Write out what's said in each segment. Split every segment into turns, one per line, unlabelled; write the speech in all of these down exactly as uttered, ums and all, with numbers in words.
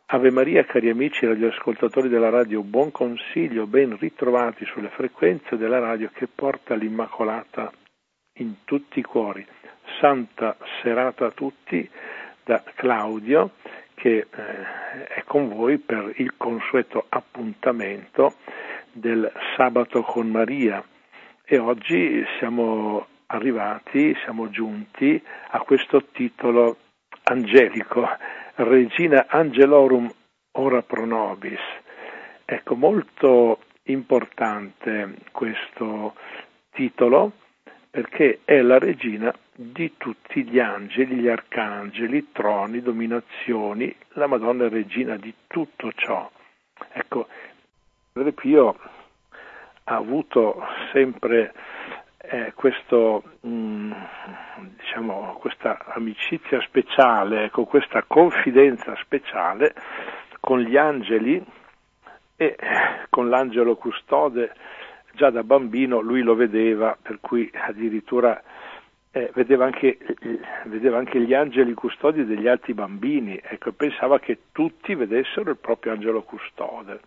Ave Maria, cari amici radioascoltatori della radio, buon consiglio, ben ritrovati sulle frequenze della radio che porta l'Immacolata in tutti i cuori. Santa serata a tutti da Claudio, che eh, è con voi per il consueto appuntamento del Sabato con Maria. E oggi siamo arrivati, siamo giunti a questo titolo angelico, Regina Angelorum ora pro nobis. Ecco, molto importante questo titolo perché è la regina di tutti gli angeli, gli arcangeli, troni, dominazioni. La Madonna è regina di tutto ciò. Ecco, Padre Pio ha avuto sempre eh, questo, mh, diciamo, questa amicizia speciale, ecco, questa confidenza speciale con gli angeli e con l'angelo custode. Già da bambino lui lo vedeva, per cui addirittura eh, vedeva, anche, eh, vedeva anche gli angeli custodi degli altri bambini, ecco, pensava che tutti vedessero il proprio angelo custode.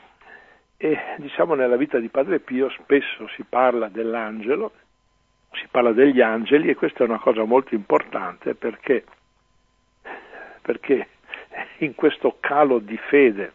E diciamo nella vita di Padre Pio spesso si parla dell'angelo, si parla degli angeli, e questa è una cosa molto importante perché, perché in questo calo di fede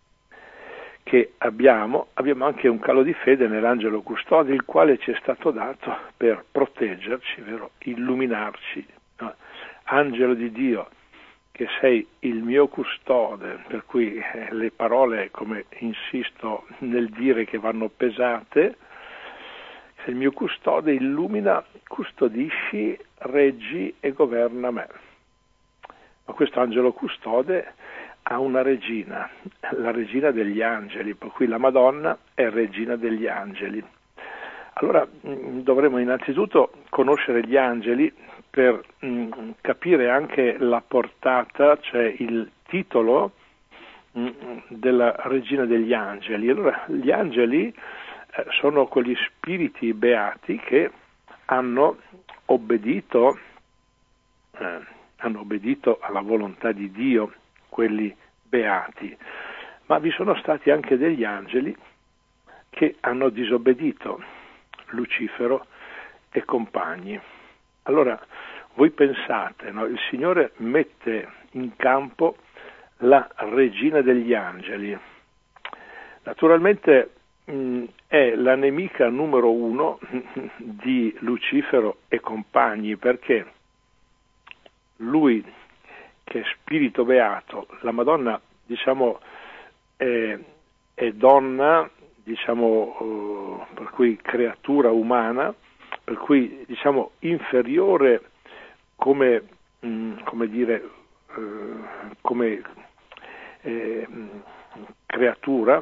che abbiamo, abbiamo anche un calo di fede nell'angelo custode, il quale ci è stato dato per proteggerci, vero? Illuminarci. No? Angelo di Dio, che sei il mio custode, per cui eh, le parole, come insisto nel dire, che vanno pesate, sei il mio custode, illumina, custodisci, reggi e governa me. Ma questo angelo custode ha una regina, la regina degli angeli, per cui la Madonna è regina degli angeli. Allora dovremo innanzitutto conoscere gli angeli per mh, capire anche la portata, cioè il titolo mh, della regina degli angeli. Allora gli angeli eh, sono quegli spiriti beati che hanno obbedito, eh, hanno obbedito alla volontà di Dio, quelli beati, ma vi sono stati anche degli angeli che hanno disobbedito, Lucifero e compagni. Allora voi pensate, no? Il Signore mette in campo la regina degli angeli. Naturalmente mh, è la nemica numero uno di Lucifero e compagni, perché lui, che è spirito beato, la Madonna, diciamo, è, è donna, diciamo, uh, per cui creatura umana, per cui, diciamo, inferiore come, mh, come dire, uh, come eh, creatura,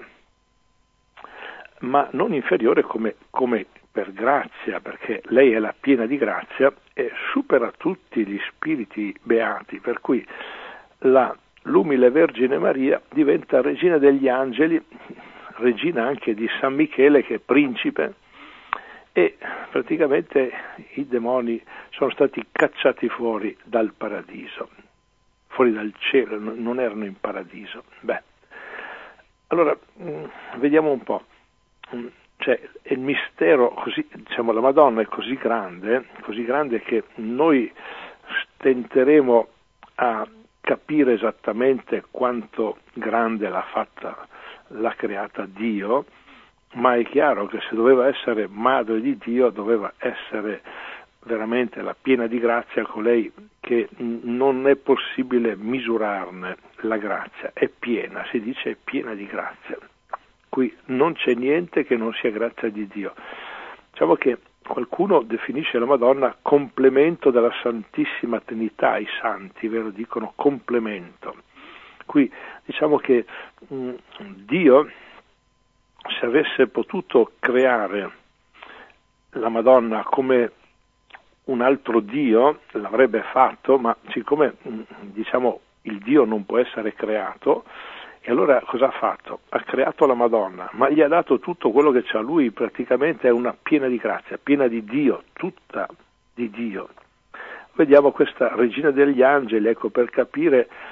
ma non inferiore come, come per grazia, perché lei è la piena di grazia e supera tutti gli spiriti beati, per cui la, l'umile Vergine Maria diventa regina degli angeli, regina anche di San Michele, che è principe, e praticamente i demoni sono stati cacciati fuori dal paradiso, fuori dal cielo, non erano in paradiso. Beh, allora vediamo un po'. Cioè, il mistero, così, diciamo, la Madonna è così grande, così grande che noi tenteremo a capire esattamente quanto grande l'ha fatta, l'ha creata Dio, ma è chiaro che se doveva essere madre di Dio doveva essere veramente la piena di grazia, colei che non è possibile misurarne la grazia, è piena, si dice è piena di grazia. Qui non c'è niente che non sia grazia di Dio. Diciamo che qualcuno definisce la Madonna complemento della Santissima Trinità, i santi, vero? Dicono complemento. Qui diciamo che mh, Dio, se avesse potuto creare la Madonna come un altro Dio, l'avrebbe fatto, ma siccome mh, diciamo il Dio non può essere creato, e allora cosa ha fatto? Ha creato la Madonna, ma gli ha dato tutto quello che c'ha lui, praticamente è una piena di grazia, piena di Dio, tutta di Dio. Vediamo questa regina degli angeli, ecco, per capire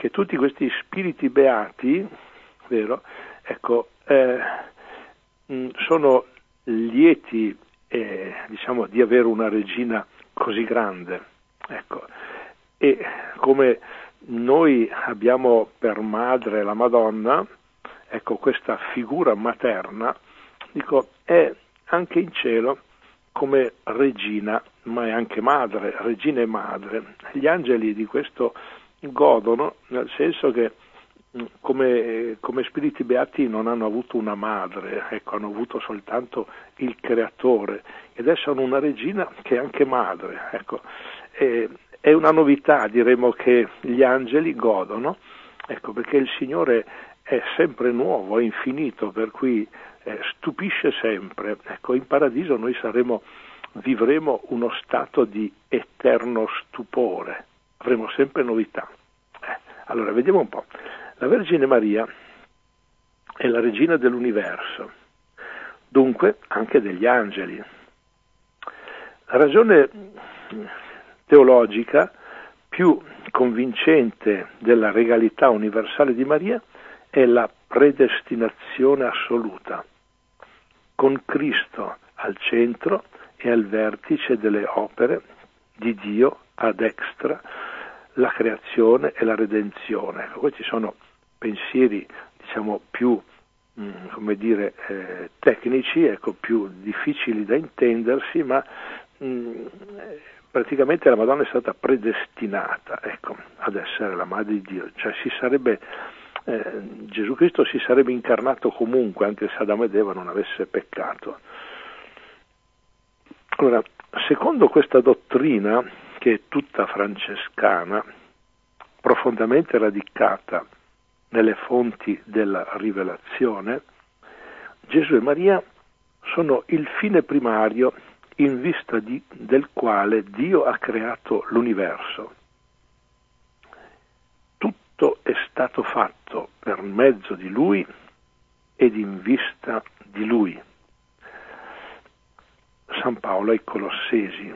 che tutti questi spiriti beati, vero, ecco, eh, mh, sono lieti eh, diciamo di avere una regina così grande, ecco, e come noi abbiamo per madre la Madonna, ecco, questa figura materna, dico, è anche in cielo come regina, ma è anche madre, regina e madre. Gli angeli di questo godono, nel senso che come, come spiriti beati non hanno avuto una madre, ecco, hanno avuto soltanto il creatore, e adesso hanno una regina che è anche madre, ecco. E, è una novità, diremo, che gli angeli godono, ecco, perché il Signore è sempre nuovo, è infinito, per cui eh, stupisce sempre. Ecco, in paradiso noi saremo, vivremo uno stato di eterno stupore, avremo sempre novità. Eh, allora, vediamo un po'. La Vergine Maria è la regina dell'universo, dunque anche degli angeli. La ragione teologica più convincente della regalità universale di Maria è la predestinazione assoluta, con Cristo al centro e al vertice delle opere di Dio ad extra, la creazione e la redenzione. Ecco, questi sono pensieri, diciamo, più mh, come dire, eh, tecnici, ecco, più difficili da intendersi, ma mh, praticamente la Madonna è stata predestinata, ecco, ad essere la madre di Dio, cioè si sarebbe eh, Gesù Cristo si sarebbe incarnato comunque, anche se Adamo ed Eva non avesse peccato. Allora, secondo questa dottrina, che è tutta francescana, profondamente radicata nelle fonti della rivelazione, Gesù e Maria sono il fine primario in vista di, del quale Dio ha creato l'universo. Tutto è stato fatto per mezzo di Lui ed in vista di Lui. San Paolo ai Colossesi.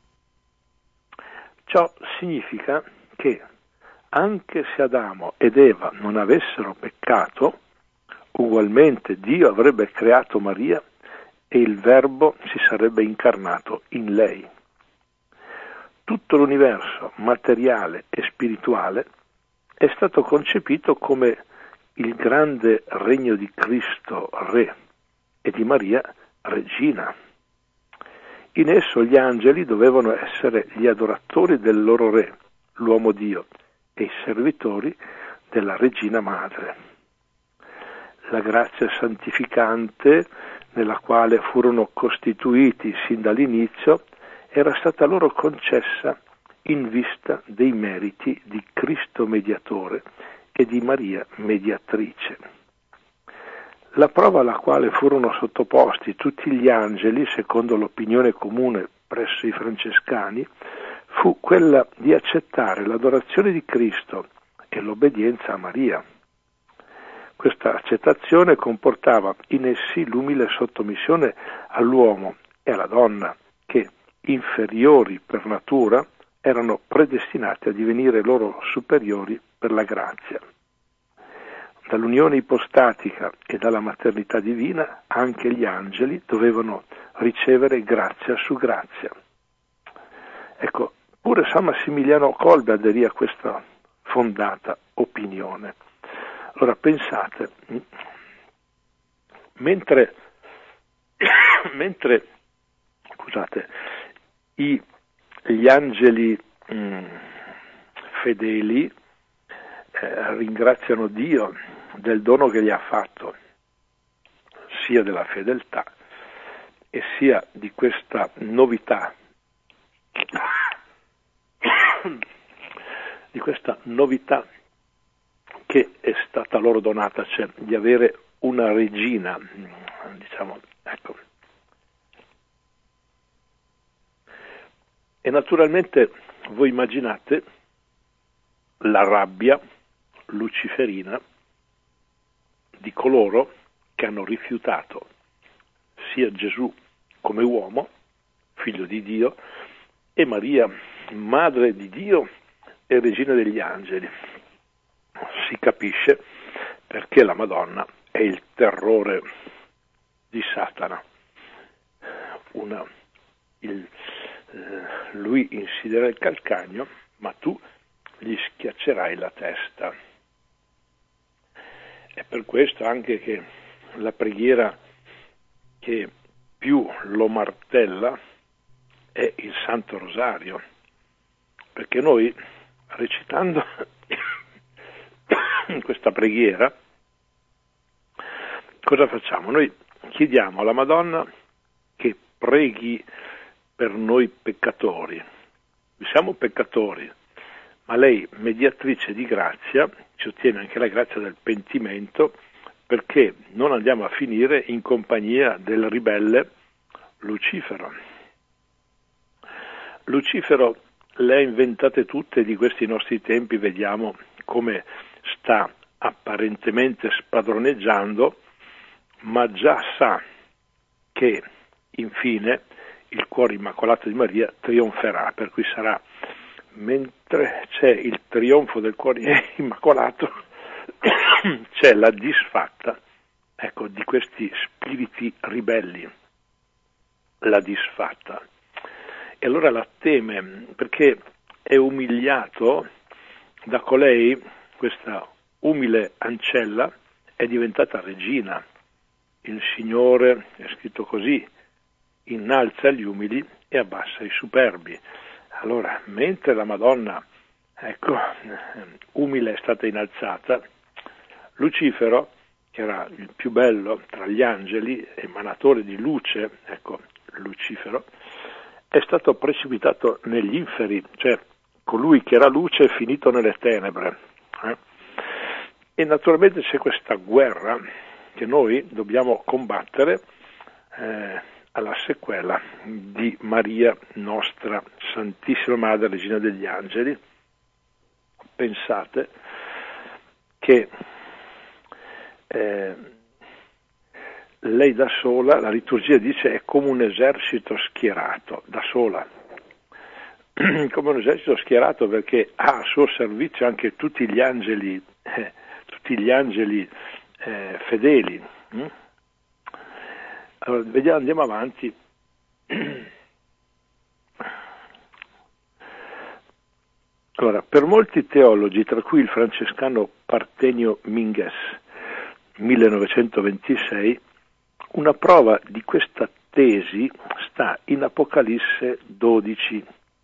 Ciò significa che anche se Adamo ed Eva non avessero peccato, ugualmente Dio avrebbe creato Maria e il Verbo si sarebbe incarnato in lei. Tutto l'universo materiale e spirituale è stato concepito come il grande regno di Cristo Re e di Maria Regina. In esso gli angeli dovevano essere gli adoratori del loro Re, l'uomo Dio, e i servitori della Regina Madre. La grazia santificante nella quale furono costituiti sin dall'inizio era stata loro concessa in vista dei meriti di Cristo Mediatore e di Maria Mediatrice. La prova alla quale furono sottoposti tutti gli angeli, secondo l'opinione comune presso i francescani, fu quella di accettare l'adorazione di Cristo e l'obbedienza a Maria. Questa accettazione comportava in essi l'umile sottomissione all'uomo e alla donna, che, inferiori per natura, erano predestinati a divenire loro superiori per la grazia. Dall'unione ipostatica e dalla maternità divina anche gli angeli dovevano ricevere grazia su grazia. Ecco, pure San Massimiliano Kolbe aderì a questa fondata opinione. Allora pensate, mentre, mentre scusate, i, gli angeli mh, fedeli eh, ringraziano Dio del dono che gli ha fatto, sia della fedeltà e sia di questa novità, di questa novità che è stata loro donata, cioè di avere una regina, diciamo, ecco. E naturalmente voi immaginate la rabbia luciferina di coloro che hanno rifiutato sia Gesù come uomo, figlio di Dio, e Maria, madre di Dio e regina degli angeli. si capisce perché la Madonna è il terrore di Satana. Una, il, eh, lui insiderà il calcagno, ma tu gli schiaccerai la testa. È per questo anche che la preghiera che più lo martella è il Santo Rosario, perché noi recitando questa preghiera cosa facciamo? Noi chiediamo alla Madonna che preghi per noi peccatori. Siamo peccatori, ma lei, mediatrice di grazia, ci ottiene anche la grazia del pentimento, perché non andiamo a finire in compagnia del ribelle Lucifero. Lucifero le ha inventate tutte di questi nostri tempi, vediamo come sta apparentemente spadroneggiando, ma già sa che infine il cuore immacolato di Maria trionferà, per cui sarà, mentre c'è il trionfo del cuore immacolato, c'è la disfatta, ecco, di questi spiriti ribelli, la disfatta. E allora la teme, perché è umiliato da colei, questa umile ancella, è diventata regina. Il Signore, è scritto così, innalza gli umili e abbassa i superbi. Allora, mentre la Madonna, ecco, umile è stata innalzata, Lucifero, che era il più bello tra gli angeli, emanatore di luce, ecco, Lucifero, è stato precipitato negli inferi, cioè colui che era luce è finito nelle tenebre. Eh? E naturalmente c'è questa guerra che noi dobbiamo combattere eh, alla sequela di Maria, nostra Santissima Madre, Regina degli Angeli. Pensate che eh, lei da sola, la liturgia dice, è come un esercito schierato, da sola, come un esercito schierato, perché ha a suo servizio anche tutti gli angeli, eh, tutti gli angeli eh, fedeli. Mm? Allora, vediamo, andiamo avanti. Allora, per molti teologi, tra cui il francescano Partenio Minges, millenovecentoventisei, una prova di questa tesi sta in Apocalisse dodici.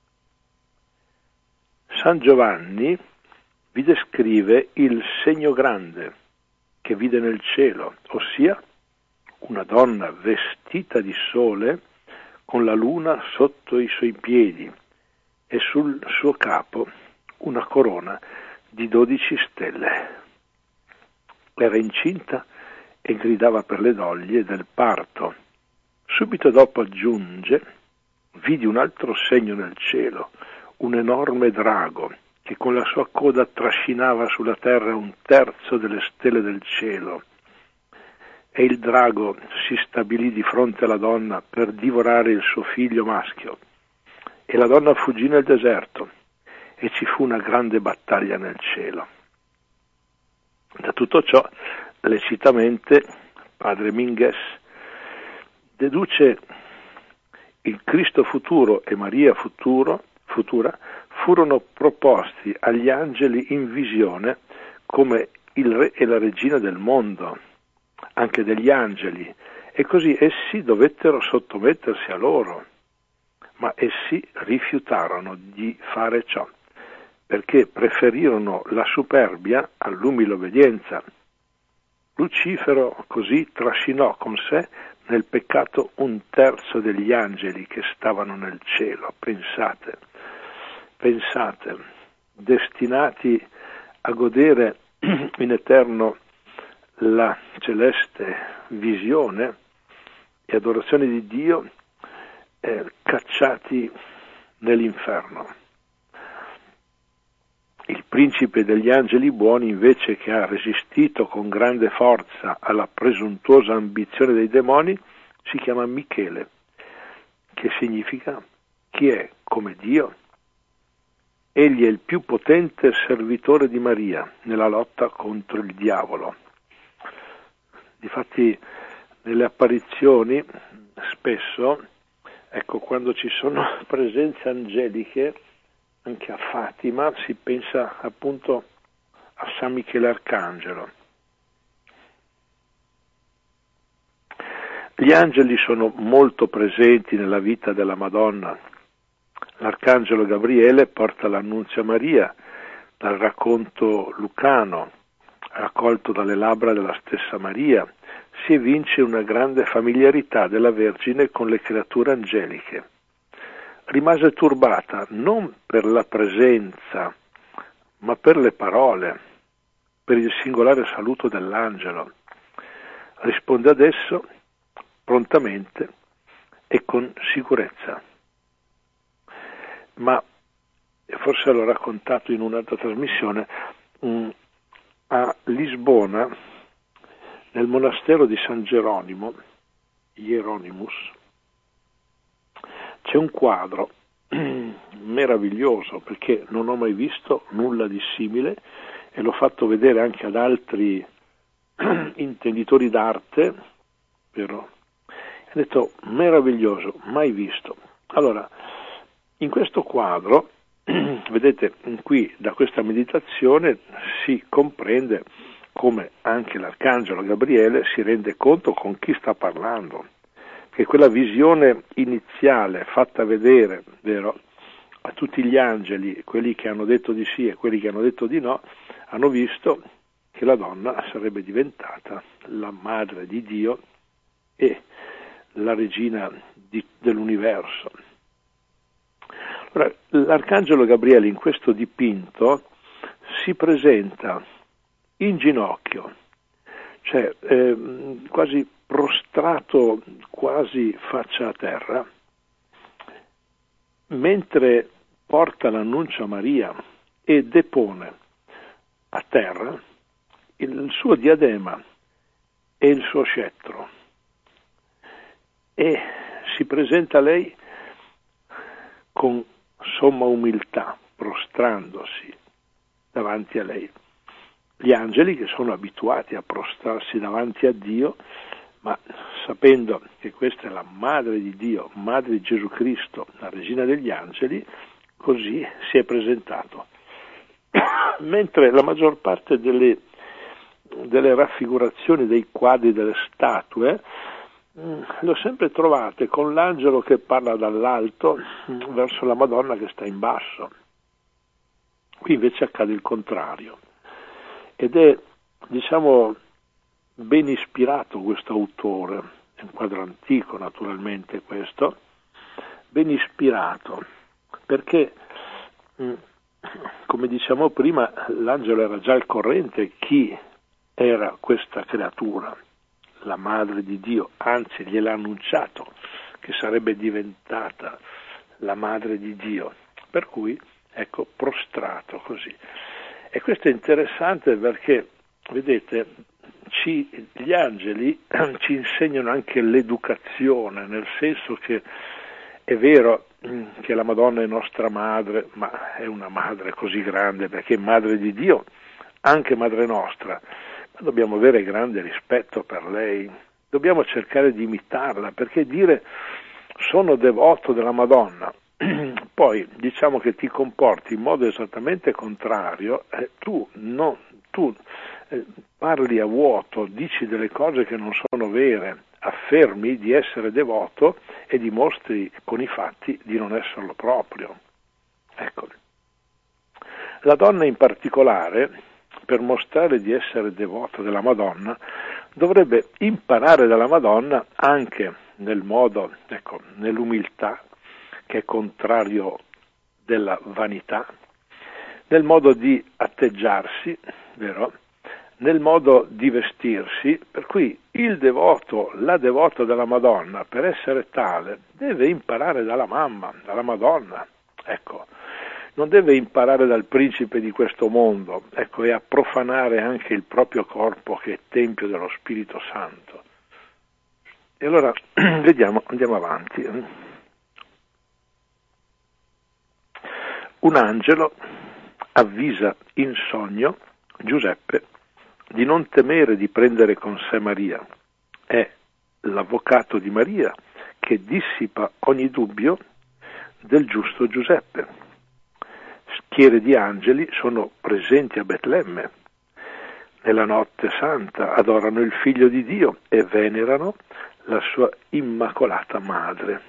San Giovanni vi descrive il segno grande che vide nel cielo, ossia una donna vestita di sole con la luna sotto i suoi piedi e sul suo capo una corona di dodici stelle. Era incinta e gridava per le doglie del parto. Subito dopo aggiunge: vidi un altro segno nel cielo, un enorme drago che con la sua coda trascinava sulla terra un terzo delle stelle del cielo. E il drago si stabilì di fronte alla donna per divorare il suo figlio maschio. E la donna fuggì nel deserto e ci fu una grande battaglia nel cielo. Da tutto ciò, lecitamente, padre Minges deduce il Cristo futuro e Maria futuro, futura furono proposti agli angeli in visione come il re e la regina del mondo, anche degli angeli, e così essi dovettero sottomettersi a loro, ma essi rifiutarono di fare ciò, perché preferirono la superbia all'umile obbedienza. Lucifero così trascinò con sé nel peccato un terzo degli angeli che stavano nel cielo. Pensate, pensate, destinati a godere in eterno la celeste visione e adorazione di Dio, eh, cacciati nell'inferno. Il principe degli angeli buoni, invece, che ha resistito con grande forza alla presuntuosa ambizione dei demoni, si chiama Michele, che significa chi è come Dio. egli è il più potente servitore di Maria nella lotta contro il diavolo. Difatti nelle apparizioni spesso, ecco, quando ci sono presenze angeliche, anche a Fatima, si pensa appunto a San Michele Arcangelo. Gli angeli sono molto presenti nella vita della Madonna. L'arcangelo Gabriele porta l'annunzio a Maria dal racconto lucano, raccolto dalle labbra della stessa Maria. Si evince una grande familiarità della Vergine con le creature angeliche. Rimase turbata non per la presenza, ma per le parole, per il singolare saluto dell'angelo. Risponde ad esso prontamente e con sicurezza. Ma forse l'ho raccontato in un'altra trasmissione, mh, a Lisbona, nel monastero di San Geronimo, Hieronymus, c'è un quadro meraviglioso, perché non ho mai visto nulla di simile e l'ho fatto vedere anche ad altri intenditori d'arte, però ho detto meraviglioso, mai visto. Allora, in questo quadro, vedete qui da questa meditazione si comprende come anche l'arcangelo Gabriele si rende conto con chi sta parlando, che quella visione iniziale fatta vedere, vero, a tutti gli angeli, quelli che hanno detto di sì e quelli che hanno detto di no, hanno visto che la donna sarebbe diventata la madre di Dio e la regina di, dell'universo. Allora, l'arcangelo Gabriele in questo dipinto si presenta in ginocchio, cioè eh, quasi prostrato, quasi faccia a terra, mentre porta l'annuncio a Maria e depone a terra il suo diadema e il suo scettro e si presenta a lei con somma umiltà, prostrandosi davanti a lei. Gli angeli, che sono abituati a prostrarsi davanti a Dio, ma sapendo che questa è la madre di Dio, madre di Gesù Cristo, la regina degli angeli, così si è presentato. Mentre la maggior parte delle, delle raffigurazioni dei quadri, delle statue, le ho sempre trovate con l'angelo che parla dall'alto verso la Madonna che sta in basso. Qui invece accade il contrario. Ed è, diciamo, ben ispirato questo autore, è un quadro antico naturalmente questo, ben ispirato, perché, come diciamo prima, l'angelo era già al corrente chi era questa creatura, la madre di Dio, anzi gliel'ha annunciato che sarebbe diventata la madre di Dio, per cui, ecco, prostrato così. E questo è interessante perché, vedete, ci, gli angeli ci insegnano anche l'educazione, nel senso che è vero che la Madonna è nostra madre, ma è una madre così grande perché è madre di Dio, anche madre nostra, ma dobbiamo avere grande rispetto per lei, dobbiamo cercare di imitarla, perché dire sono devoto della Madonna, poi diciamo che ti comporti in modo esattamente contrario, eh, tu, no, tu eh, parli a vuoto, dici delle cose che non sono vere, affermi di essere devoto e dimostri con i fatti di non esserlo proprio. Ecco. La donna in particolare, per mostrare di essere devota della Madonna, dovrebbe imparare dalla Madonna anche nel modo, ecco, nell'umiltà, che è contrario della vanità, nel modo di atteggiarsi, vero? Nel modo di vestirsi, per cui il devoto, la devota della Madonna, per essere tale, deve imparare dalla mamma, dalla Madonna, ecco, non deve imparare dal principe di questo mondo, ecco, e a profanare anche il proprio corpo che è tempio dello Spirito Santo. E allora, vediamo, andiamo avanti. Un angelo avvisa in sogno Giuseppe di non temere di prendere con sé Maria. È l'avvocato di Maria che dissipa ogni dubbio del giusto Giuseppe. Schiere di angeli sono presenti a Betlemme. Nella notte santa adorano il Figlio di Dio e venerano la sua immacolata madre.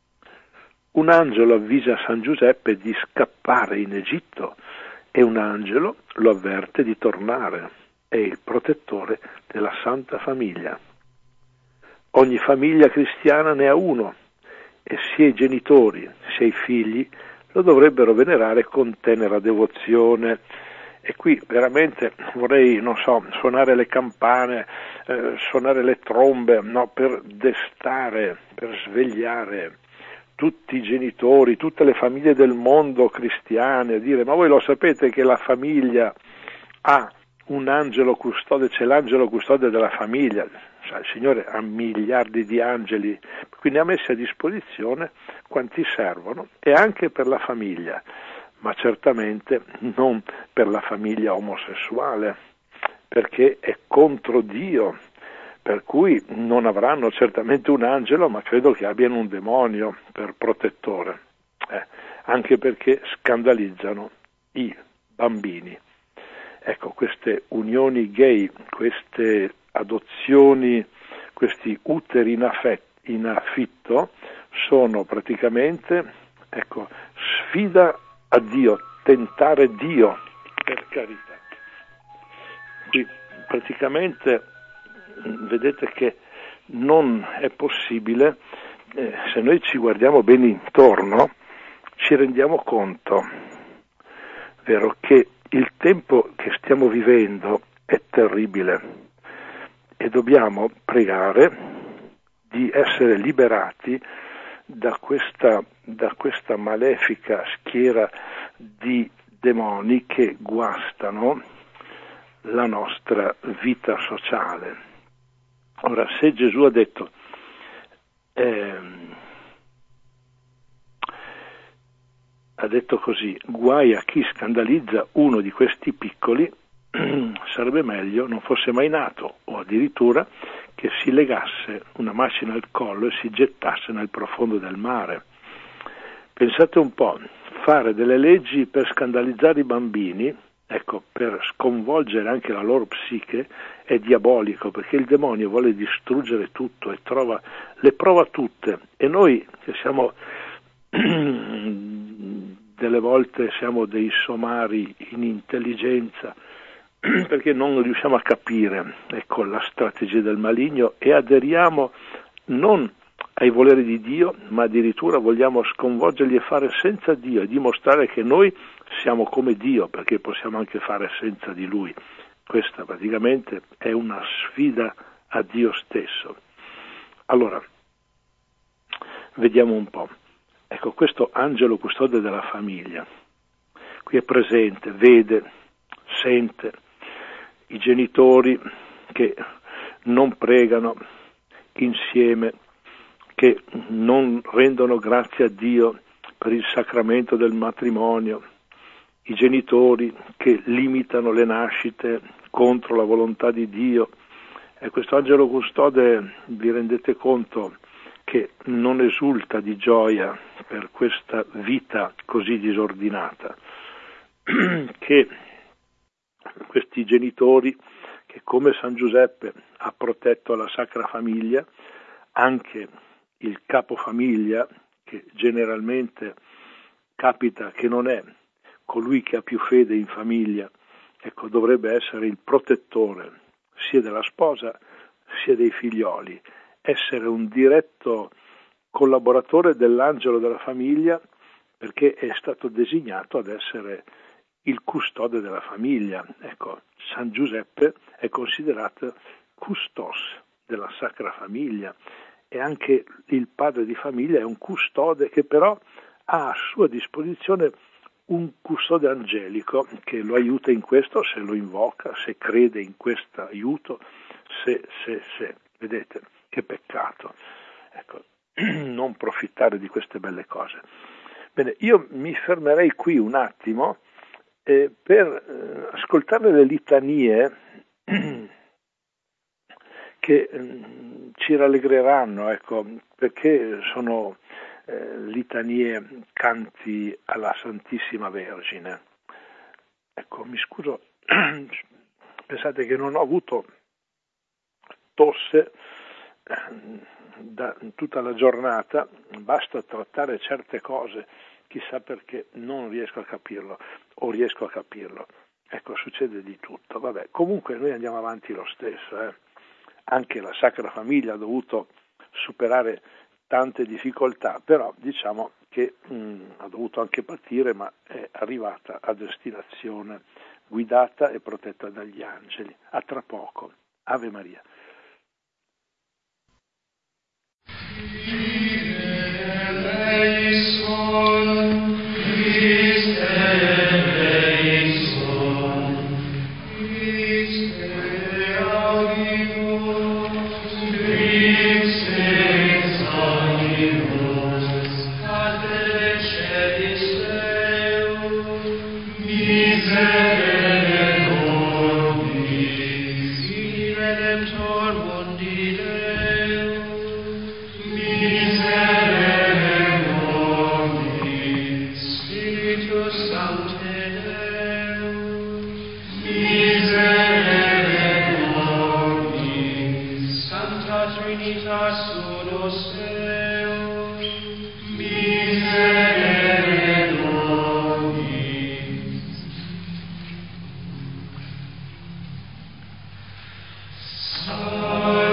Un angelo avvisa San Giuseppe di scappare in Egitto e un angelo lo avverte di tornare. È il protettore della Santa Famiglia. Ogni famiglia cristiana ne ha uno e sia i genitori sia i figli lo dovrebbero venerare con tenera devozione. E qui veramente vorrei, non so, suonare le campane, eh, suonare le trombe, no, per destare, per svegliare tutti i genitori, tutte le famiglie del mondo cristiane, a dire: ma voi lo sapete che la famiglia ha un angelo custode, c'è l'angelo custode della famiglia, cioè, il Signore ha miliardi di angeli, quindi ha messi a disposizione quanti servono, e anche per la famiglia, ma certamente non per la famiglia omosessuale, perché è contro Dio, per cui non avranno certamente un angelo, ma credo che abbiano un demonio per protettore, eh, anche perché scandalizzano i bambini. Ecco, queste unioni gay, queste adozioni, questi uteri in, affetto, in affitto sono praticamente, ecco, sfida a Dio, tentare Dio, per carità. Qui praticamente vedete che non è possibile, eh, se noi ci guardiamo bene intorno, ci rendiamo conto, vero, che il tempo che stiamo vivendo è terribile e dobbiamo pregare di essere liberati da questa, da questa malefica schiera di demoni che guastano la nostra vita sociale. Ora, se Gesù ha detto ehm, ha detto così: guai a chi scandalizza uno di questi piccoli, sarebbe meglio non fosse mai nato, o addirittura che si legasse una macina al collo e si gettasse nel profondo del mare. Pensate un po', fare delle leggi per scandalizzare i bambini, ecco, per sconvolgere anche la loro psiche, è diabolico, perché il demonio vuole distruggere tutto e trova, le prova tutte, e noi che siamo delle volte siamo dei somari in intelligenza, perché non riusciamo a capire, ecco, la strategia del maligno, e aderiamo non ai voleri di Dio, ma addirittura vogliamo sconvolgerli e fare senza Dio e dimostrare che noi siamo come Dio, perché possiamo anche fare senza di Lui. Questa praticamente è una sfida a Dio stesso. Allora, vediamo un po'. Ecco, questo angelo custode della famiglia, qui è presente, vede, sente i genitori che non pregano insieme, che non rendono grazie a Dio per il sacramento del matrimonio, i genitori che limitano le nascite contro la volontà di Dio. E questo angelo custode, vi rendete conto che non esulta di gioia per questa vita così disordinata, che questi genitori, che come San Giuseppe ha protetto la Sacra Famiglia, anche il capofamiglia, che generalmente capita che non è colui che ha più fede in famiglia, ecco, dovrebbe essere il protettore sia della sposa sia dei figlioli, essere un diretto collaboratore dell'angelo della famiglia, perché è stato designato ad essere il custode della famiglia. Ecco, San Giuseppe è considerato custos della Sacra Famiglia, e anche il padre di famiglia è un custode che però ha a sua disposizione un custode angelico che lo aiuta in questo, se lo invoca, se crede in questo aiuto, se, se, se. Vedete che peccato, ecco, non profittare di queste belle cose. Bene, io mi fermerei qui un attimo eh, per eh, ascoltare le litanie che eh, ci rallegreranno, ecco, perché sono eh, litanie, canti alla Santissima Vergine. Ecco, mi scuso, pensate che non ho avuto tosse da tutta la giornata, basta trattare certe cose, chissà perché non riesco a capirlo, o riesco a capirlo. Ecco, succede di tutto. Vabbè, comunque noi andiamo avanti lo stesso, eh. Anche la Sacra Famiglia ha dovuto superare tante difficoltà, però diciamo che mh, ha dovuto anche patire, ma è arrivata a destinazione, guidata e protetta dagli angeli. A tra poco. Ave Maria.
Oh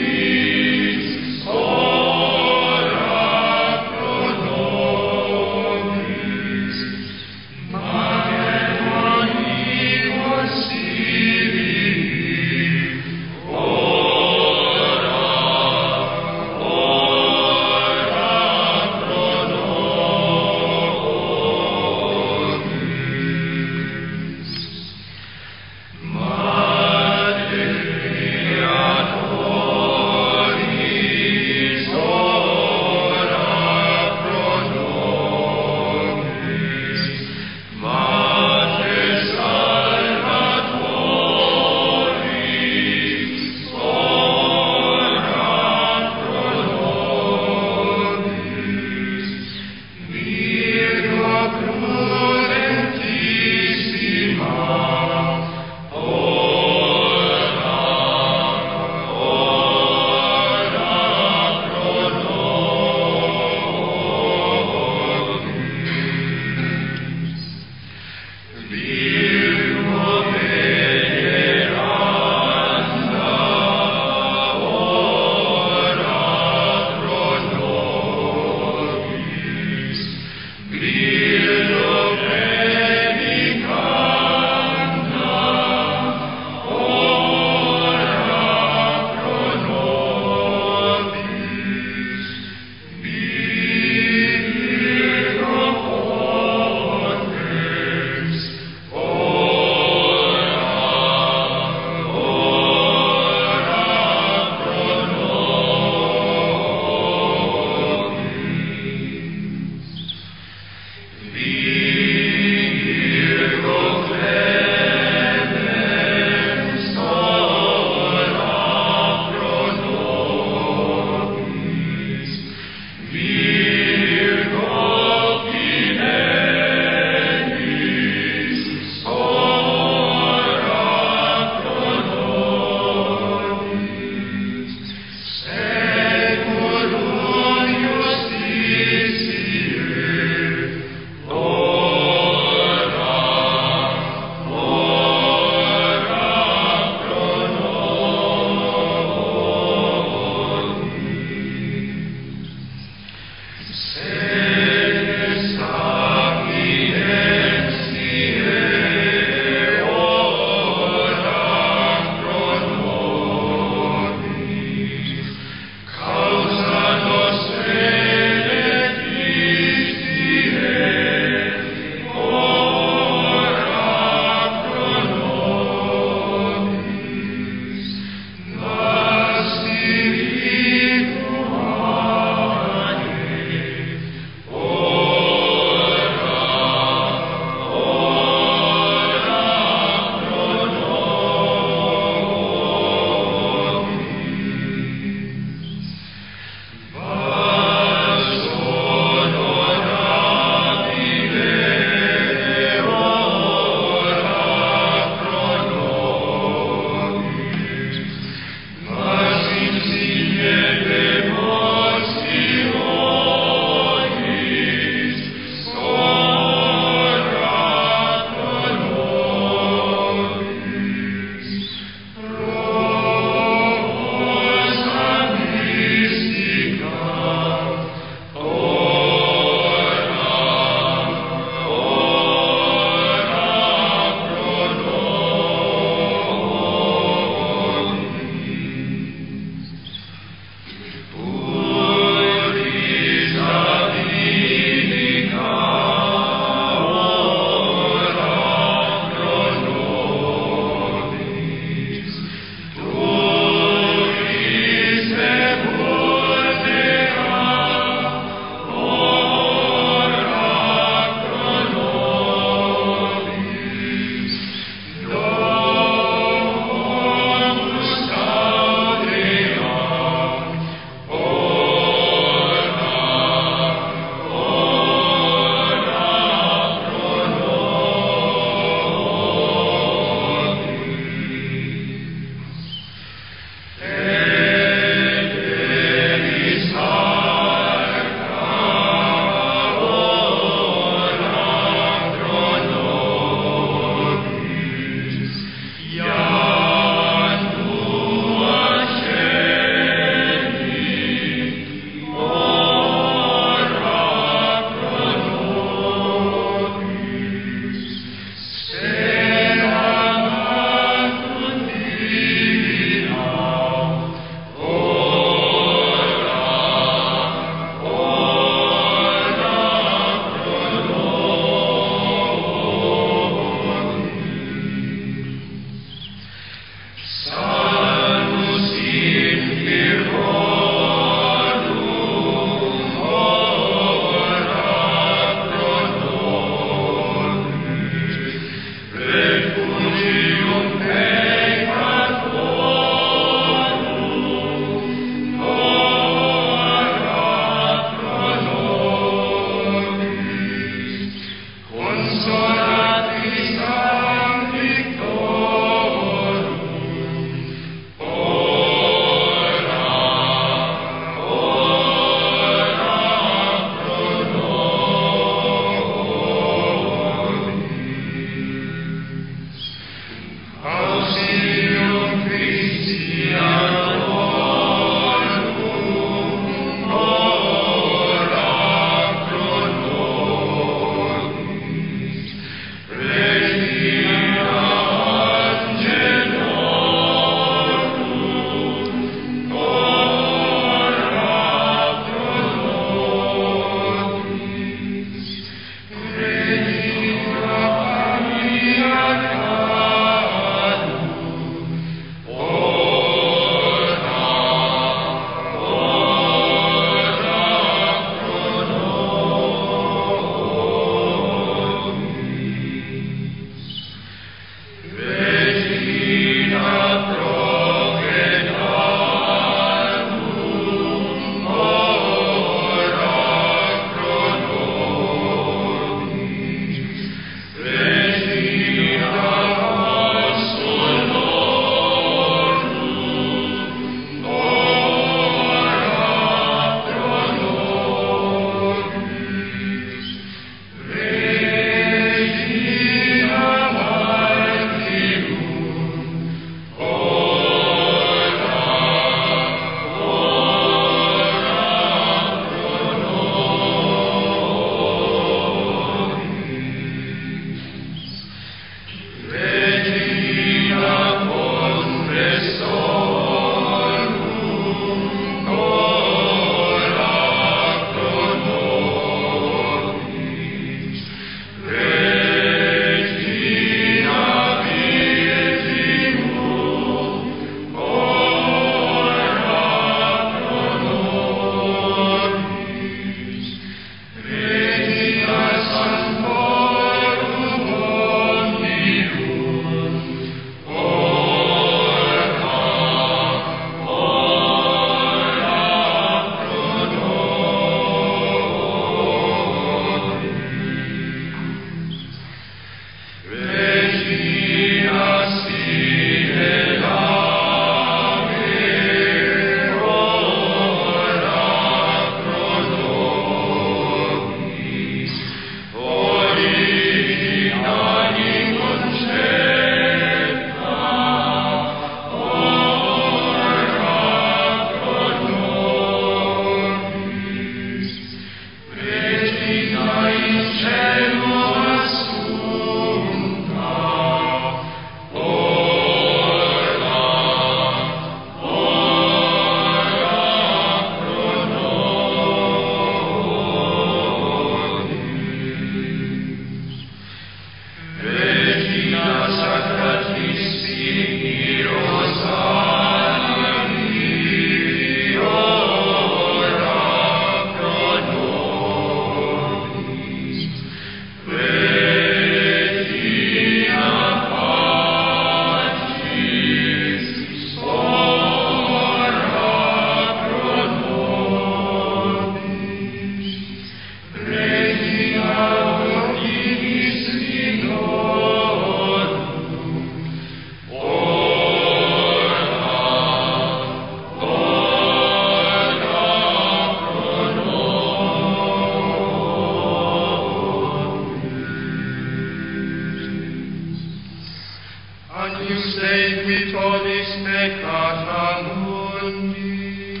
Sequitos peccata mundi,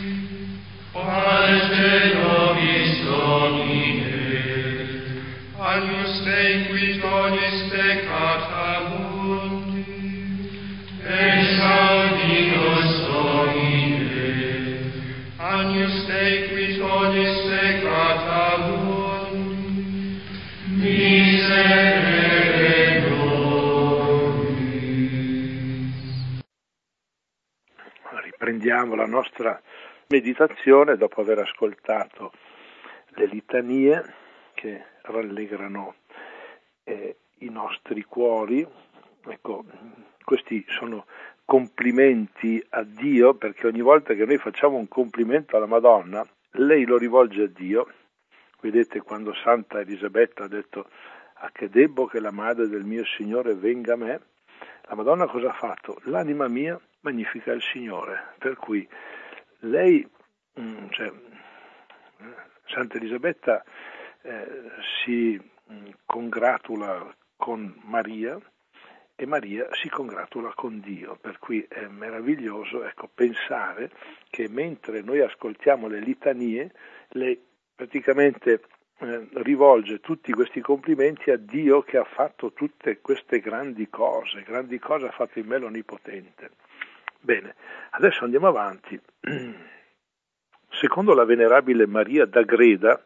pace nobis Domine, agnus sequitos peccata mundi, exaudinus Domine, agnus sequitos peccata mundi, miserere nobis.
Riprendiamo la nostra meditazione dopo aver ascoltato le litanie che rallegrano eh, i nostri cuori. Ecco, questi sono complimenti a Dio, perché ogni volta che noi facciamo un complimento alla Madonna, lei lo rivolge a Dio. Vedete, quando Santa Elisabetta ha detto: a che debbo che la madre del mio Signore venga a me, la Madonna cosa ha fatto? L'anima mia magnifica il Signore. Per cui lei, cioè, Santa Elisabetta eh, si congratula con Maria e Maria si congratula con Dio, per cui è meraviglioso, ecco, pensare che mentre noi ascoltiamo le litanie, lei praticamente eh, rivolge tutti questi complimenti a Dio che ha fatto tutte queste grandi cose, grandi cose ha fatto in me l'Onnipotente. Bene, adesso andiamo avanti. Secondo la venerabile Maria d'Agreda,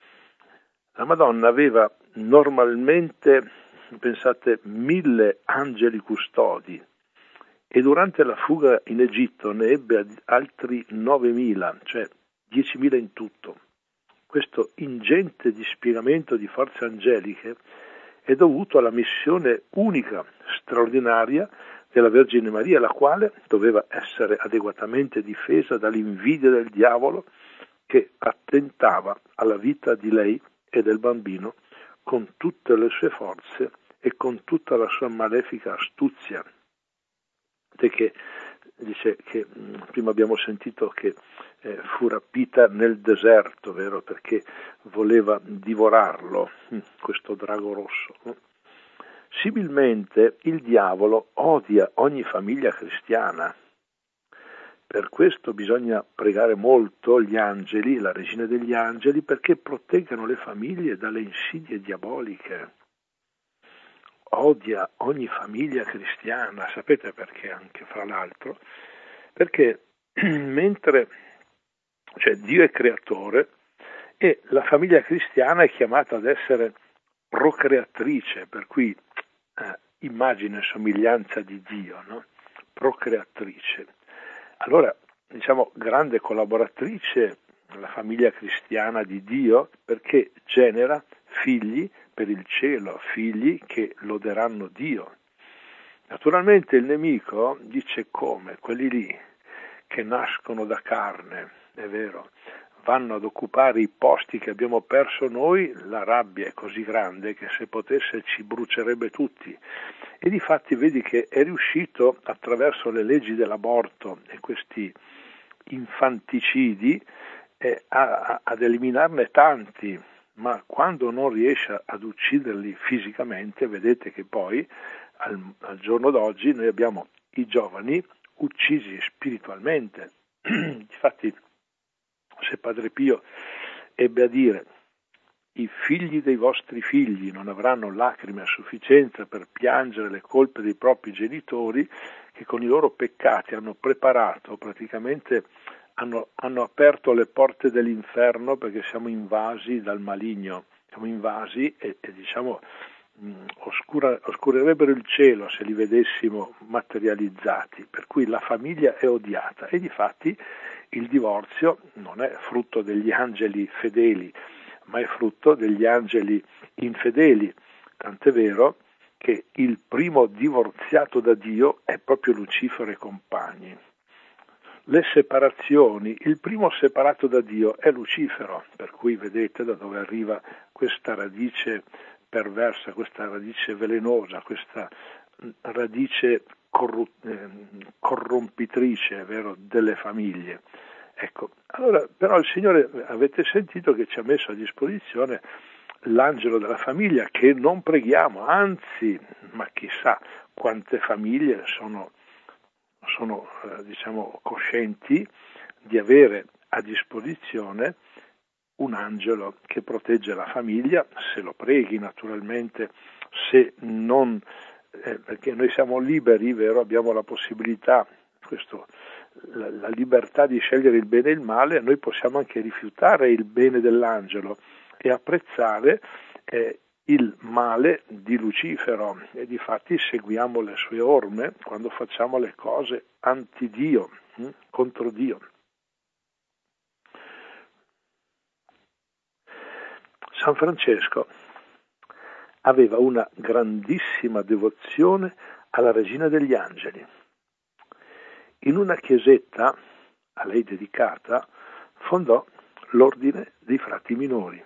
la Madonna aveva normalmente, pensate, mille angeli custodi e durante la fuga in Egitto ne ebbe altri novemila, cioè diecimila in tutto. Questo ingente dispiegamento di forze angeliche è dovuto alla missione unica, straordinaria, della Vergine Maria, la quale doveva essere adeguatamente difesa dall'invidia del diavolo che attentava alla vita di lei e del bambino con tutte le sue forze e con tutta la sua malefica astuzia. Perché dice che prima abbiamo sentito che eh, fu rapita nel deserto, vero? Perché voleva divorarlo, questo drago rosso, no? Similmente il diavolo odia ogni famiglia cristiana. Per questo bisogna pregare molto gli angeli, la regina degli angeli, perché proteggano le famiglie dalle insidie diaboliche. Odia ogni famiglia cristiana, sapete perché anche, fra l'altro? Perché mentre, cioè, Dio è creatore e la famiglia cristiana è chiamata ad essere procreatrice, per cui eh, immagine e somiglianza di Dio, no? Procreatrice. Allora, diciamo, grande collaboratrice la famiglia cristiana di Dio, perché genera figli per il cielo, figli che loderanno Dio. Naturalmente il nemico dice come? Quelli lì che nascono da carne, è vero, vanno ad occupare i posti che abbiamo perso noi, la rabbia è così grande che se potesse ci brucerebbe tutti. E difatti vedi che è riuscito attraverso le leggi dell'aborto e questi infanticidi eh, a, a, ad eliminarne tanti, ma quando non riesce ad ucciderli fisicamente, vedete che poi al, al giorno d'oggi noi abbiamo i giovani uccisi spiritualmente. Infatti, se Padre Pio ebbe a dire: i figli dei vostri figli non avranno lacrime a sufficienza per piangere le colpe dei propri genitori, che con i loro peccati hanno preparato, praticamente hanno, hanno aperto le porte dell'inferno, perché siamo invasi dal maligno, siamo invasi e, e diciamo mh, oscura, oscurirebbero il cielo se li vedessimo materializzati, per cui la famiglia è odiata e difatti il divorzio non è frutto degli angeli fedeli, ma è frutto degli angeli infedeli, tant'è vero che il primo divorziato da Dio è proprio Lucifero e compagni. Le separazioni, il primo separato da Dio è Lucifero, per cui vedete da dove arriva questa radice perversa, questa radice velenosa, questa radice corru- corrompitrice, è vero, delle famiglie. Ecco, allora però il Signore, avete sentito che ci ha messo a disposizione l'angelo della famiglia, che non preghiamo, anzi, ma chissà quante famiglie sono sono eh, diciamo coscienti di avere a disposizione un angelo che protegge la famiglia, se lo preghi naturalmente, se non, eh, perché noi siamo liberi, vero? Abbiamo la possibilità, questo, la, la libertà di scegliere il bene e il male, noi possiamo anche rifiutare il bene dell'angelo e apprezzare eh, il male di Lucifero, e difatti seguiamo le sue orme quando facciamo le cose anti-Dio, hm? contro Dio. San Francesco aveva una grandissima devozione alla Regina degli Angeli. In una chiesetta a lei dedicata fondò l'Ordine dei Frati Minori.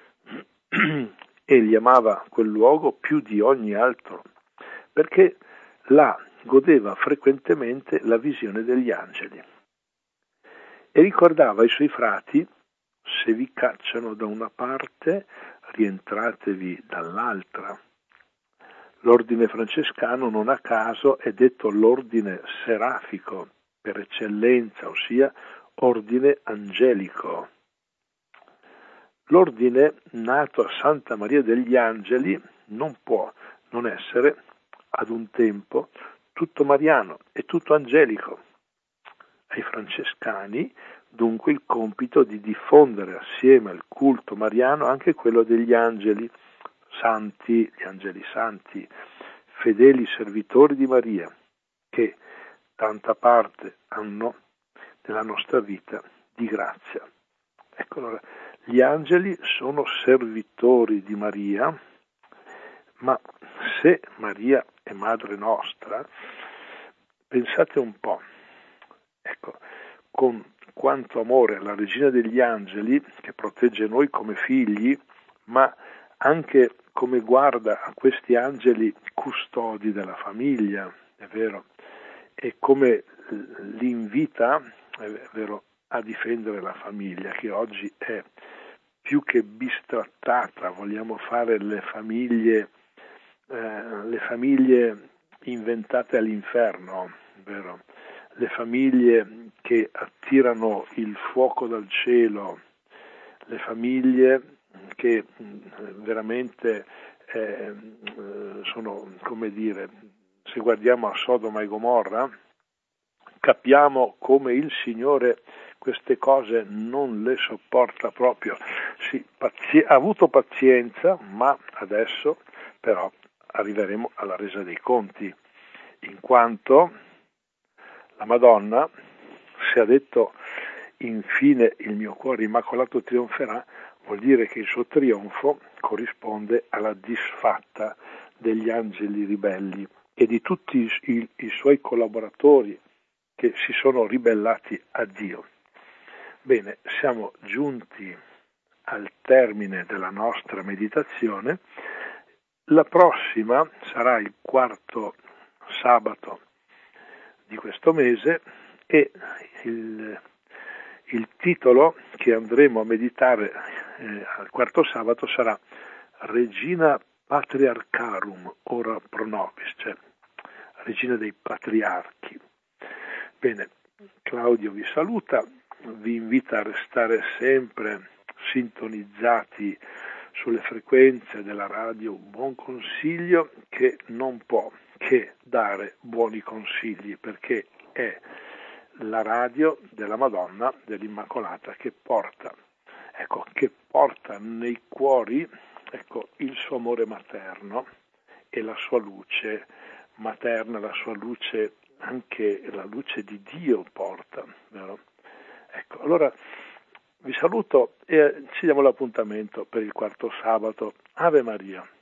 Egli amava quel luogo più di ogni altro, perché là godeva frequentemente la visione degli angeli e ricordava ai suoi frati: se vi cacciano da una parte, rientratevi dall'altra. L'ordine francescano non a caso è detto l'ordine serafico per eccellenza, ossia ordine angelico. L'ordine nato a Santa Maria degli Angeli non può non essere ad un tempo tutto mariano e tutto angelico. Ai francescani dunque il compito di diffondere assieme al culto mariano anche quello degli angeli santi, gli angeli santi, fedeli servitori di Maria, che tanta parte hanno nella nostra vita di grazia. Ecco, allora, gli angeli sono servitori di Maria, ma se Maria è madre nostra, pensate un po', ecco, con quanto amore alla Regina degli Angeli, che protegge noi come figli, ma anche come guarda a questi angeli custodi della famiglia, è vero, e come li invita, è vero, a difendere la famiglia, che oggi è più che bistrattata. Vogliamo fare le famiglie, eh, le famiglie inventate all'inferno, vero? Le famiglie che attirano il fuoco dal cielo, le famiglie che veramente eh, sono, come dire, se guardiamo a Sodoma e Gomorra, capiamo come il Signore queste cose non le sopporta proprio. Sì, pazi- ha avuto pazienza, ma adesso però arriveremo alla resa dei conti, in quanto la Madonna, se ha detto infine il mio cuore immacolato trionferà, vuol dire che il suo trionfo corrisponde alla disfatta degli angeli ribelli e di tutti i, i, i suoi collaboratori che si sono ribellati a Dio. Bene, siamo giunti al termine della nostra meditazione. La prossima sarà il quarto sabato di questo mese e il, il titolo che andremo a meditare eh, al quarto sabato sarà Regina Patriarcharum ora pro nobis, cioè Regina dei Patriarchi. Bene, Claudio vi saluta, vi invita a restare sempre sintonizzati sulle frequenze della radio Buon Consiglio, che non può che dare buoni consigli, perché è la radio della Madonna dell'Immacolata che porta, ecco, che porta nei cuori, ecco, il suo amore materno e la sua luce materna, la sua luce, anche la luce di Dio porta, vero? Ecco, allora vi saluto e ci diamo l'appuntamento per il quarto sabato. Ave Maria.